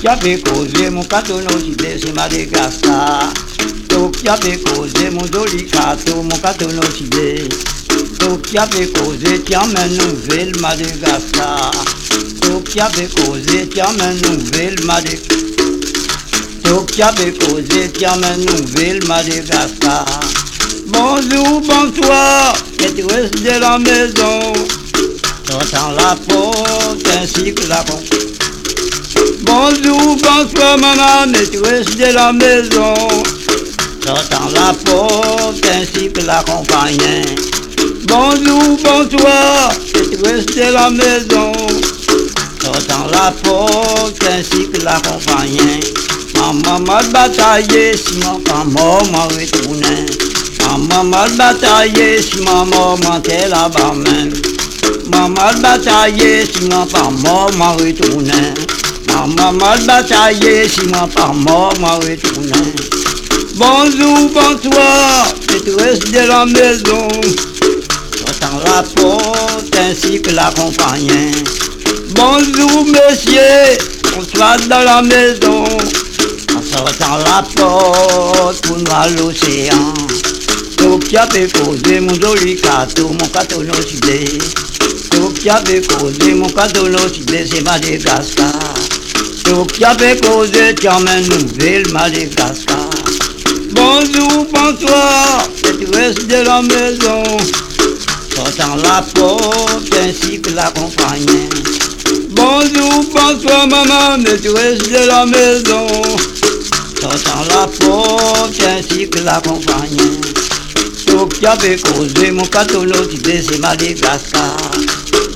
Tokia pe causer mon catonocidé, c'est Madagascar. Tokia pe causer mon dolicato, mon catonocidé. Tokia pe causer, tiens ma nouvelle Madagascar. Tokia pe causer, tiens ma nouvelle Madagascar. Tokia pe causer, tiens ma nouvelle Madagascar. Bonjour, bonsoir, maîtresse de la maison. J'entends la porte ainsi que la porte. Bonjour, bonsoir, maman, maîtresse de la maison. J'entends la porte ainsi que la compagne. Bonjour, bonsoir, maîtresse de la maison. J'entends la porte ainsi que la compagne. Maman m'a bataillé, si maman m'a retourné. Maman m'a bataillé, si maman mentait là-bas même. Maman m'a bataillé, si maman m'a retourné. Maman m'a bataillé, si maman m'a retourné. Bonjour, bonsoir, maîtresse de la maison. J'entends la porte ainsi que la compagne. Bonjour, monsieur, bonsoir dans la maison. En sortant la porte pour nous à l'océan. Tokia pe causer mon dolicato, mon catonocidé. Tokia pe causer mon catonocidé, c'est Madagascar. Tokia pe causer, tiens ma nouvelle Madagascar. Bonjour, bonsoir, maîtresse de la maison. Sortant la porte ainsi que la compagne. Bonjour, bonsoir, maman, maîtresse de la maison. Sortant la porte ainsi que la compagne. Tokia pe causer mon catonocidé, c'est Madagascar.